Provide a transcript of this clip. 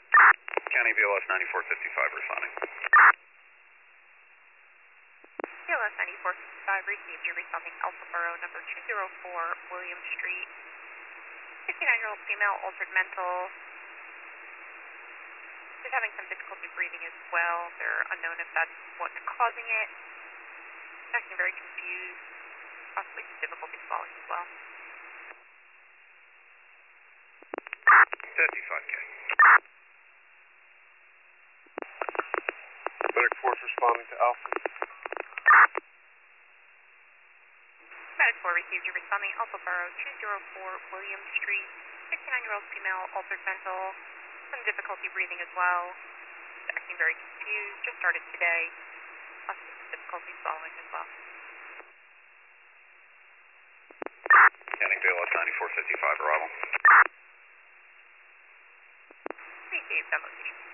County BLS 9455 responding. BLS 9455 received your responding Alpha Borough number 204 William Street. 59-year-old female, altered mental. She's having some difficulty breathing as well. They're unknown if that's what's causing it. Acting very confused, possibly some difficulty swallowing as well. 55K. Medic Force responding to Alpha. Medic 4 received your responding Alpha Borough 204 William Street. 59-year-old female, altered mental. Some difficulty breathing as well. Acting very confused. Just started today. Possibly some difficulty swallowing as well. County BLS 9455 arrival. Received on location.